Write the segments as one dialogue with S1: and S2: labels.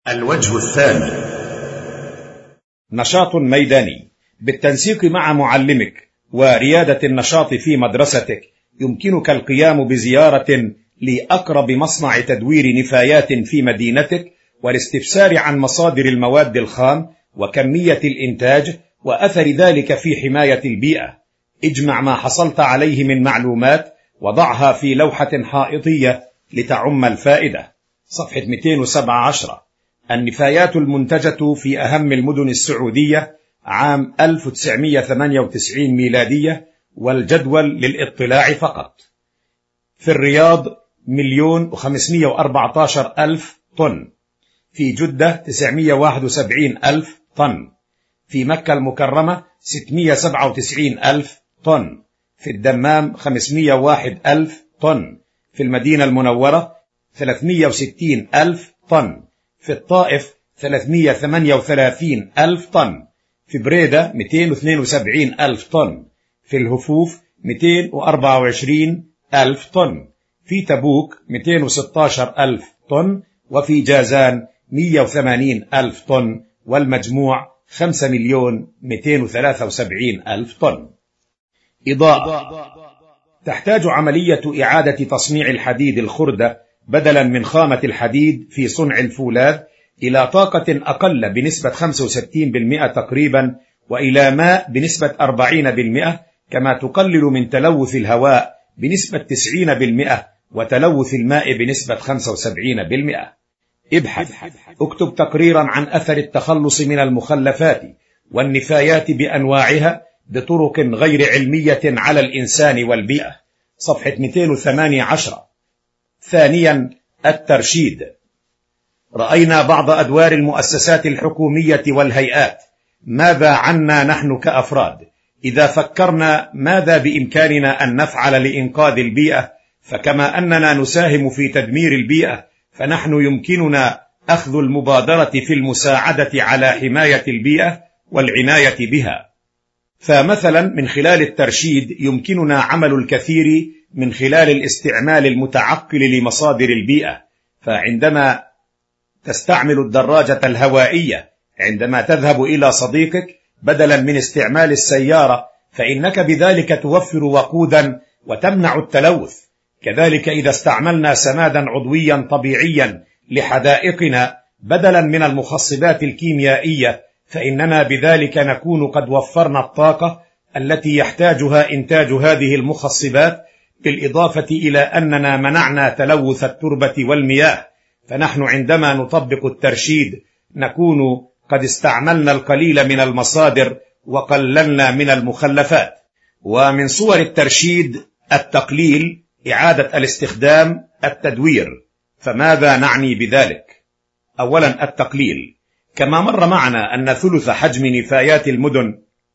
S1: الوجه الثاني:
S2: نشاط ميداني بالتنسيق مع معلمك وريادة النشاط في مدرستك. يمكنك القيام بزيارة لأقرب مصنع تدوير نفايات في مدينتك والاستفسار عن مصادر المواد الخام وكمية الإنتاج وأثر ذلك في حماية البيئة. اجمع ما حصلت عليه من معلومات وضعها في لوحة حائطية لتعم الفائدة. صفحة 217. النفايات المنتجة في أهم المدن السعودية عام 1998 ميلادية، والجدول للإطلاع فقط. في الرياض 1,514,000 طن، في جدة 971,000 طن، في مكة المكرمة 697,000 طن، في الدمام 501,000 طن، في المدينة المنورة 360,000 طن، في الطائف 338,000 طن، في بريدة 272,000 طن، في الهفوف 224,000 طن، في تبوك 216,000 طن، وفي جازان 180,000 طن، والمجموع 5,273,000 طن. إضاءة: تحتاج عملية إعادة تصنيع الحديد الخردة بدلا من خامة الحديد في صنع الفولاذ إلى طاقة أقل بنسبة 65% تقريبا، وإلى ماء بنسبة 40%، كما تقلل من تلوث الهواء بنسبة 90% وتلوث الماء بنسبة 75%. ابحث، اكتب تقريرا عن أثر التخلص من المخلفات والنفايات بأنواعها بطرق غير علمية على الإنسان والبيئة. صفحة 218. ثانيا، الترشيد. رأينا بعض أدوار المؤسسات الحكومية والهيئات. ماذا عنا نحن كأفراد؟ إذا فكرنا ماذا بإمكاننا أن نفعل لإنقاذ البيئة، فكما أننا نساهم في تدمير البيئة، فنحن يمكننا أخذ المبادرة في المساعدة على حماية البيئة والعناية بها. فمثلا من خلال الترشيد يمكننا عمل الكثير من خلال الاستعمال المتعقل لمصادر البيئة. فعندما تستعمل الدراجة الهوائية عندما تذهب إلى صديقك بدلا من استعمال السيارة، فإنك بذلك توفر وقودا وتمنع التلوث. كذلك إذا استعملنا سمادا عضويا طبيعيا لحدائقنا بدلا من المخصبات الكيميائية، فإننا بذلك نكون قد وفرنا الطاقة التي يحتاجها إنتاج هذه المخصبات، بالإضافة إلى أننا منعنا تلوث التربة والمياه. فنحن عندما نطبق الترشيد نكون قد استعملنا القليل من المصادر وقللنا من المخلفات. ومن صور الترشيد التقليل، إعادة الاستخدام، التدوير. فماذا نعني بذلك؟ أولا، التقليل. كما مر معنا أن ثلث حجم نفايات المدن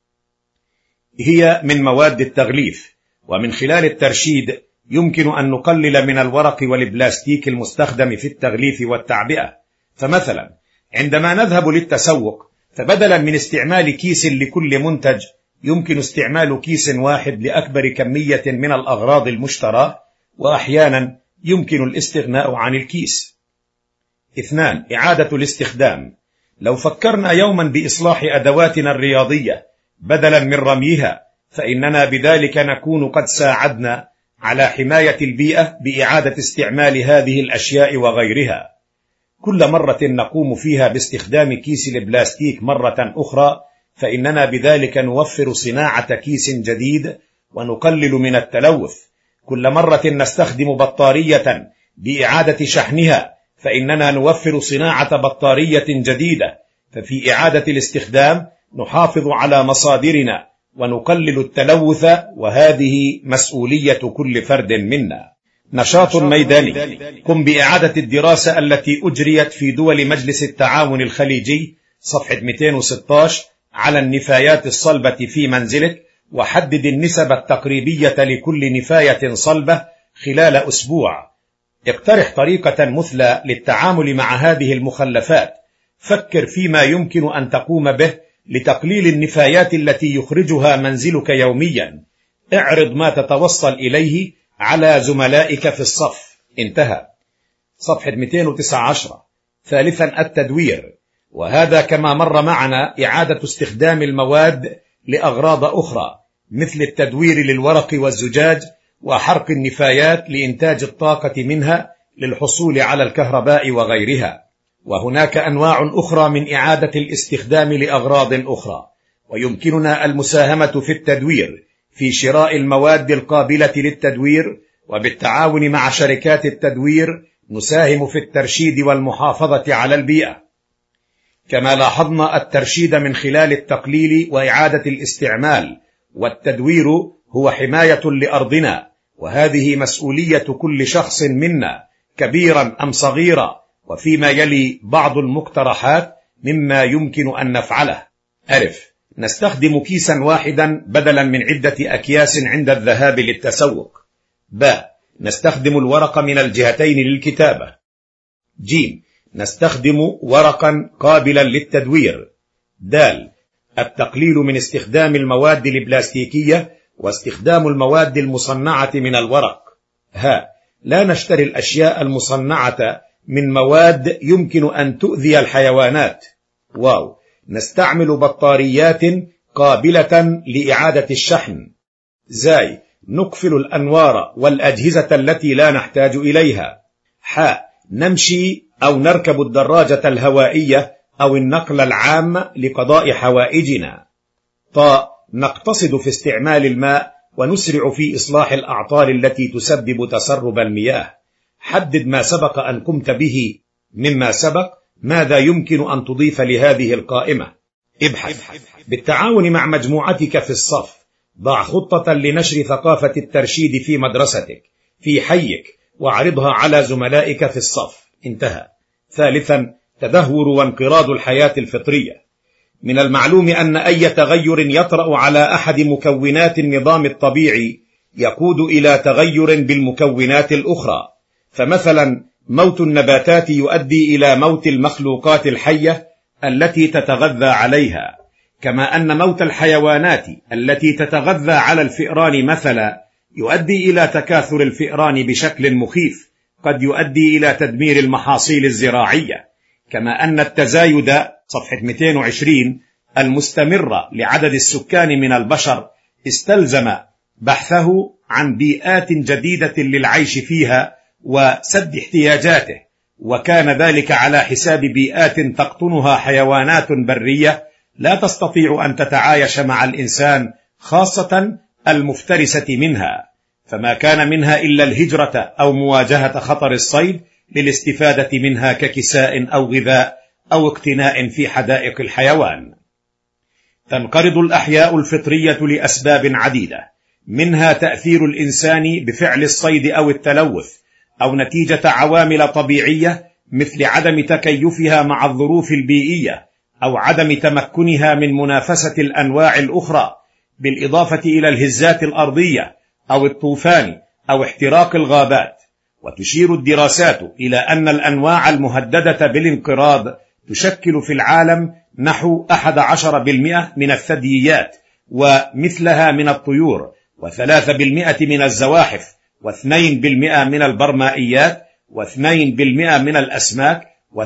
S2: هي من مواد التغليف، ومن خلال الترشيد يمكن أن نقلل من الورق والبلاستيك المستخدم في التغليف والتعبئة. فمثلا عندما نذهب للتسوق، فبدلا من استعمال كيس لكل منتج يمكن استعمال كيس واحد لأكبر كمية من الأغراض المشتراه، وأحيانا يمكن الاستغناء عن الكيس. 2. إعادة الاستخدام. لو فكرنا يوما بإصلاح أدواتنا الرياضية بدلا من رميها، فإننا بذلك نكون قد ساعدنا على حماية البيئة بإعادة استعمال هذه الأشياء وغيرها. كل مرة نقوم فيها باستخدام كيس البلاستيك مرة أخرى، فإننا بذلك نوفر صناعة كيس جديد ونقلل من التلوث. كل مرة نستخدم بطارية بإعادة شحنها، فإننا نوفر صناعة بطارية جديدة. ففي إعادة الاستخدام نحافظ على مصادرنا ونقلل التلوث، وهذه مسؤولية كل فرد منا. نشاط ميداني. قم بإعادة الدراسة التي أجريت في دول مجلس التعاون الخليجي. صفحة 216 على النفايات الصلبة في منزلك، وحدد النسب التقريبية لكل نفاية صلبة خلال أسبوع. اقترح طريقة مثلى للتعامل مع هذه المخلفات. فكر فيما يمكن أن تقوم به لتقليل النفايات التي يخرجها منزلك يوميا. اعرض ما تتوصل إليه على زملائك في الصف. انتهى. صفحة 219. ثالثا التدوير، وهذا كما مر معنا إعادة استخدام المواد لأغراض أخرى، مثل التدوير للورق والزجاج وحرق النفايات لإنتاج الطاقة منها للحصول على الكهرباء وغيرها. وهناك أنواع أخرى من إعادة الاستخدام لأغراض أخرى، ويمكننا المساهمة في التدوير في شراء المواد القابلة للتدوير، وبالتعاون مع شركات التدوير نساهم في الترشيد والمحافظة على البيئة. كما لاحظنا الترشيد من خلال التقليل وإعادة الاستعمال، والتدوير هو حماية لأرضنا، وهذه مسؤولية كل شخص منا كبيرا أم صغيرا. وفيما يلي بعض المقترحات مما يمكن أن نفعله: ألف، نستخدم كيسا واحدا بدلا من عدة أكياس عند الذهاب للتسوق. ب، نستخدم الورق من الجهتين للكتابة. ج، نستخدم ورقا قابلا للتدوير. د، التقليل من استخدام المواد البلاستيكية واستخدام المواد المصنعة من الورق. ه، لا نشتري الأشياء المصنعة من مواد يمكن أن تؤذي الحيوانات. واو، نستعمل بطاريات قابلة لإعادة الشحن. زاي، نقفل الأنوار والأجهزة التي لا نحتاج إليها. ح، نمشي أو نركب الدراجة الهوائية أو النقل العام لقضاء حوائجنا. ط، نقتصد في استعمال الماء ونسرع في إصلاح الأعطال التي تسبب تسرب المياه. حدد ما سبق أن قمت به مما سبق، ماذا يمكن أن تضيف لهذه القائمة؟ ابحث بالتعاون مع مجموعتك في الصف، ضع خطة لنشر ثقافة الترشيد في مدرستك في حيك واعرضها على زملائك في الصف. انتهى. ثالثا تدهور وانقراض الحياة الفطرية. من المعلوم أن أي تغير يطرأ على أحد مكونات النظام الطبيعي يقود إلى تغير بالمكونات الأخرى، فمثلا موت النباتات يؤدي إلى موت المخلوقات الحية التي تتغذى عليها، كما أن موت الحيوانات التي تتغذى على الفئران مثلا يؤدي إلى تكاثر الفئران بشكل مخيف قد يؤدي إلى تدمير المحاصيل الزراعية، كما أن التزايد صفحة 220 المستمر لعدد السكان من البشر استلزم بحثه عن بيئات جديدة للعيش فيها وسد احتياجاته، وكان ذلك على حساب بيئات تقطنها حيوانات برية لا تستطيع أن تتعايش مع الإنسان، خاصة المفترسة منها، فما كان منها إلا الهجرة أو مواجهة خطر الصيد للاستفادة منها ككساء أو غذاء أو اقتناء في حدائق الحيوان. تنقرض الأحياء الفطرية لأسباب عديدة، منها تأثير الإنسان بفعل الصيد أو التلوث، أو نتيجة عوامل طبيعية مثل عدم تكيفها مع الظروف البيئية أو عدم تمكنها من منافسة الأنواع الأخرى، بالإضافة إلى الهزات الأرضية أو الطوفان أو احتراق الغابات. وتشير الدراسات إلى أن الأنواع المهددة بالانقراض تشكل في العالم نحو 11% من الثدييات، ومثلها من الطيور، و3% من الزواحف، و2% من البرمائيات، و2% من الأسماك،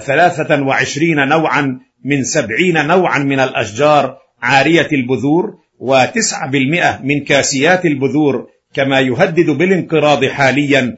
S2: و23 نوعا من 70 نوعا من الأشجار عارية البذور، و9% من كاسيات البذور، كما يهدد بالانقراض حاليا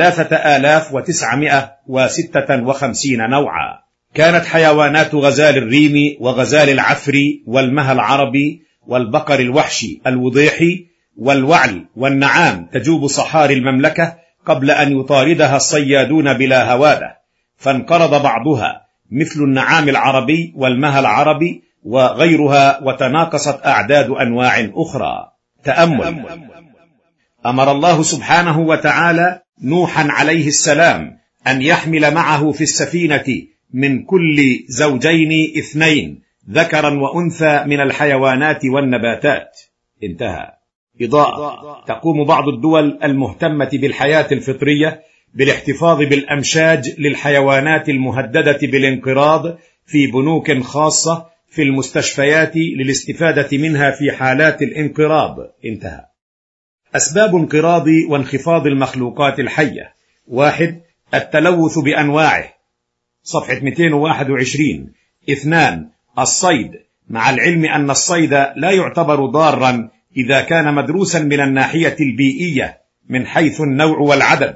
S2: 3956 نوعا. كانت حيوانات غزال الريم وغزال العفري والمهى العربي والبقر الوحشي الوضيحي والوعل والنعام تجوب صحاري المملكة قبل أن يطاردها الصيادون بلا هوادة، فانقرض بعضها مثل النعام العربي والمهى العربي وغيرها، وتناقصت أعداد أنواع أخرى. تأمل: أمر الله سبحانه وتعالى نوحا عليه السلام أن يحمل معه في السفينة من كل زوجين 2 ذكرا وأنثى من الحيوانات والنباتات. انتهى. إضاءة: تقوم بعض الدول المهتمة بالحياة الفطرية بالاحتفاظ بالأمشاج للحيوانات المهددة بالانقراض في بنوك خاصة في المستشفيات للاستفادة منها في حالات الانقراض. انتهى. أسباب انقراض وانخفاض المخلوقات الحية: 1. التلوث بأنواعه. صفحة 221. 2. الصيد، مع العلم أن الصيد لا يعتبر ضارا إذا كان مدروسا من الناحية البيئية من حيث النوع والعدد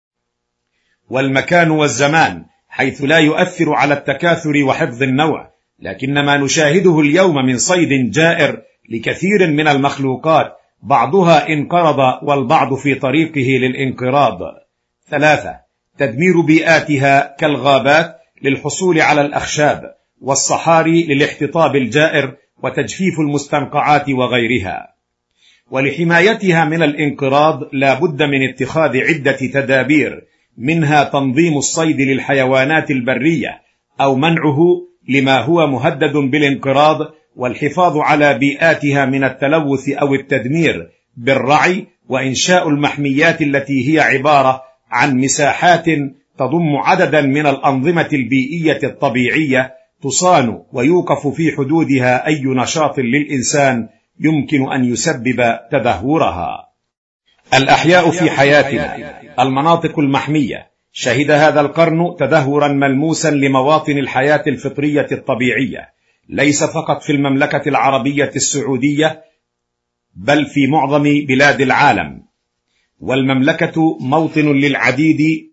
S2: والمكان والزمان، حيث لا يؤثر على التكاثر وحفظ النوع، لكن ما نشاهده اليوم من صيد جائر لكثير من المخلوقات بعضها انقرض والبعض في طريقه للانقراض. 3. تدمير بيئاتها كالغابات للحصول على الأخشاب، والصحاري للاحتطاب الجائر وتجفيف المستنقعات وغيرها. ولحمايتها من الانقراض لا بد من اتخاذ عدة تدابير، منها تنظيم الصيد للحيوانات البرية أو منعه لما هو مهدد بالانقراض، والحفاظ على بيئاتها من التلوث أو التدمير بالرعي، وإنشاء المحميات التي هي عبارة عن مساحات تضم عددا من الأنظمة البيئية الطبيعية تصان ويوقف في حدودها أي نشاط للإنسان يمكن أن يسبب تدهورها. الأحياء في حياتنا. المناطق المحمية شهد هذا القرن تدهورا ملموسا لمواطن الحياة الفطرية الطبيعية، ليس فقط في المملكة العربية السعودية بل في معظم بلاد العالم. والمملكة موطن للعديد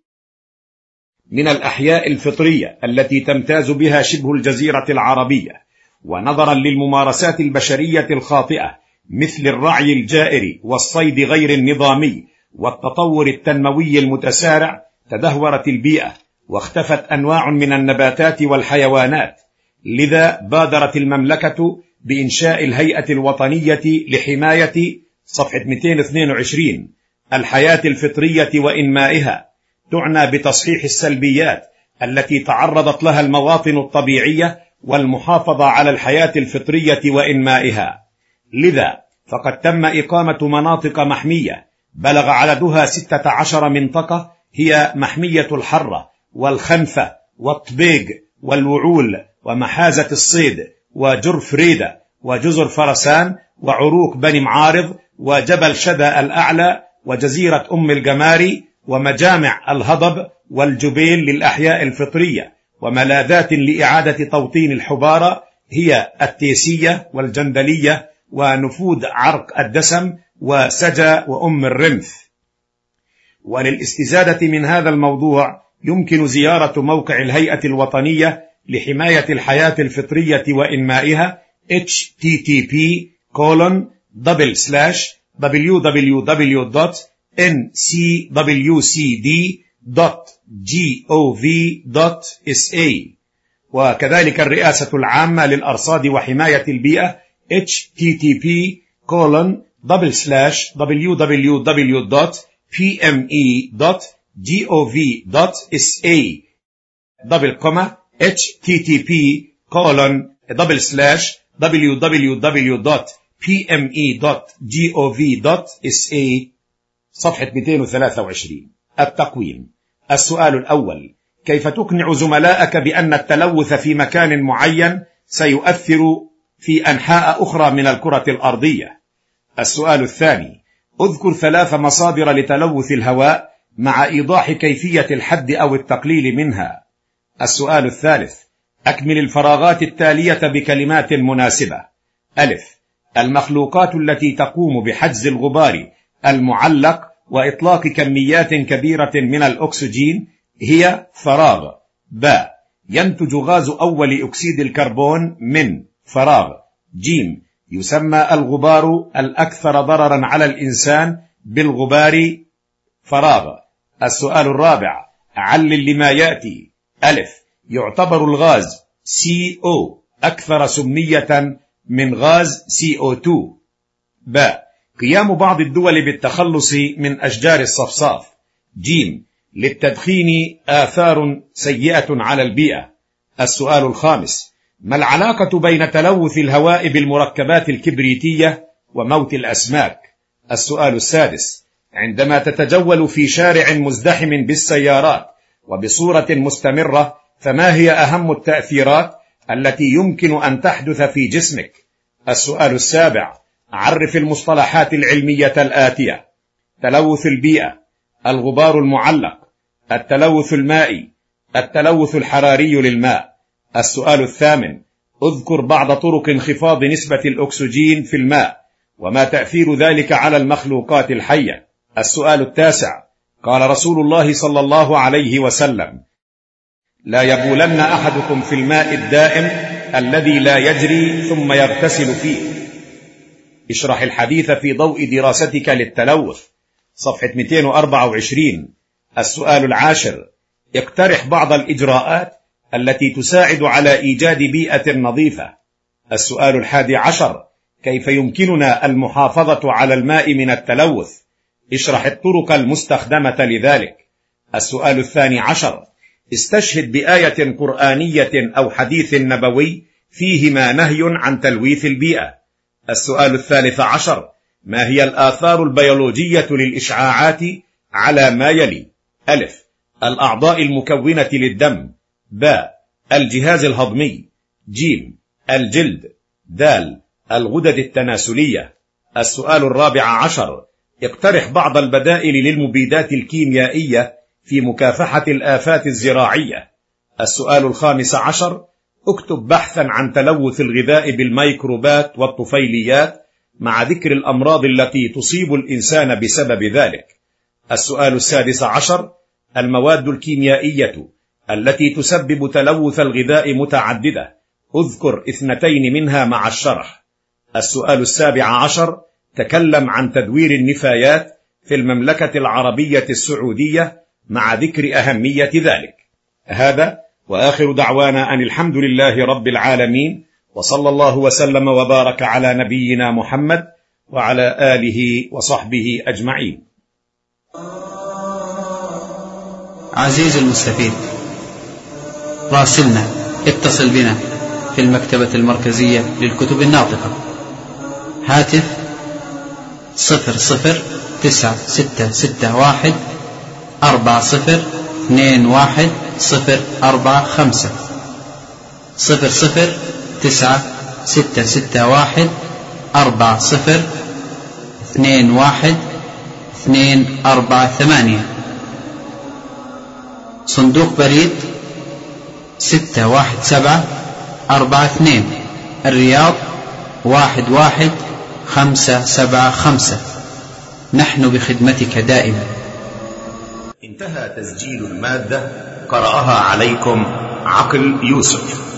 S2: من الأحياء الفطرية التي تمتاز بها شبه الجزيرة العربية، ونظرا للممارسات البشرية الخاطئة مثل الرعي الجائر والصيد غير النظامي والتطور التنموي المتسارع، تدهورت البيئة واختفت أنواع من النباتات والحيوانات. لذا بادرت المملكة بإنشاء الهيئة الوطنية لحماية صفحة 222 الحياة الفطرية وإنمائها، تعنى بتصحيح السلبيات التي تعرضت لها المواطن الطبيعية والمحافظة على الحياة الفطرية وإنمائها. لذا فقد تم إقامة مناطق محمية بلغ عددها 16 منطقة، هي محمية الحرة والخنفة والطبيق والوعول ومحازة الصيد وجرف ريدة وجزر فرسان وعروق بني معارض وجبل شدى الأعلى وجزيرة أم الجماري ومجامع الهضب والجبيل للأحياء الفطرية، وملاذات لإعادة توطين الحبارة هي التيسية والجندلية ونفود عرق الدسم وسجا وأم الرمث. وللاستزادة من هذا الموضوع يمكن زيارة موقع الهيئة الوطنية لحماية الحياة الفطرية وإنمائها http://www.ncwcd.gov.sa، وكذلك الرئاسة العامة للأرصاد وحماية البيئة http://www.pme.gov.sa صفحة 223. التقويم. السؤال الأول: كيف تقنع زملائك بأن التلوث في مكان معين سيؤثر في أنحاء أخرى من الكرة الأرضية؟ السؤال الثاني: اذكر 3 مصادر لتلوث الهواء مع إيضاح كيفية الحد أو التقليل منها. السؤال الثالث: أكمل الفراغات التالية بكلمات مناسبة. ألف: المخلوقات التي تقوم بحجز الغبار المعلق وإطلاق كميات كبيرة من الأكسجين هي فراغ. ب: ينتج غاز أول أكسيد الكربون من فراغ. ج: يسمى الغبار الأكثر ضررا على الإنسان بالغبار فراغ. السؤال الرابع: علل لما يأتي. ألف: يعتبر الغاز CO أكثر سمية من غاز CO2. ب: قيام بعض الدول بالتخلص من أشجار الصفصاف. ج: للتدخين آثار سيئة على البيئة. السؤال الخامس: ما العلاقة بين تلوث الهواء بالمركبات الكبريتية وموت الأسماك؟ السؤال السادس: عندما تتجول في شارع مزدحم بالسيارات وبصورة مستمرة، فما هي أهم التأثيرات التي يمكن أن تحدث في جسمك؟ السؤال السابع: عرف المصطلحات العلمية الآتية: تلوث البيئة، الغبار المعلق، التلوث المائي، التلوث الحراري للماء. السؤال الثامن: اذكر بعض طرق انخفاض نسبة الأكسجين في الماء وما تأثير ذلك على المخلوقات الحية. السؤال التاسع: قال رسول الله صلى الله عليه وسلم: لا يبولن أحدكم في الماء الدائم الذي لا يجري ثم يغتسل فيه. اشرح الحديث في ضوء دراستك للتلوث، صفحة 224. السؤال العاشر: اقترح بعض الإجراءات التي تساعد على إيجاد بيئة نظيفة. السؤال الحادي عشر: كيف يمكننا المحافظة على الماء من التلوث؟ اشرح الطرق المستخدمة لذلك. السؤال الثاني عشر: استشهد بآية قرآنية أو حديث نبوي فيهما نهي عن تلويث البيئة. السؤال الثالث عشر: ما هي الآثار البيولوجية للإشعاعات على ما يلي؟ ألف: الأعضاء المكونة للدم. باء: الجهاز الهضمي. جيم: الجلد. دال: الغدد التناسلية. السؤال الرابع عشر: اقترح بعض البدائل للمبيدات الكيميائية في مكافحة الآفات الزراعية. السؤال الخامس عشر: اكتب بحثا عن تلوث الغذاء بالميكروبات والطفيليات مع ذكر الأمراض التي تصيب الإنسان بسبب ذلك. السؤال السادس عشر: المواد الكيميائية التي تسبب تلوث الغذاء متعددة، اذكر 2 منها مع الشرح. السؤال السابع عشر: تكلم عن تدوير النفايات في المملكة العربية السعودية مع ذكر أهمية ذلك. هذا وآخر دعوانا أن الحمد لله رب العالمين، وصلى الله وسلم وبارك على نبينا محمد وعلى آله وصحبه أجمعين.
S1: عزيزي المستفيد، راسلنا، اتصل بنا في المكتبة المركزية للكتب الناطقة. هاتف 009661 402105 009661 4021 صندوق بريد 61742 الرياض 11575. نحن بخدمتك دائما.
S2: انتهى تسجيل المادة، قرأها عليكم عقل يوسف.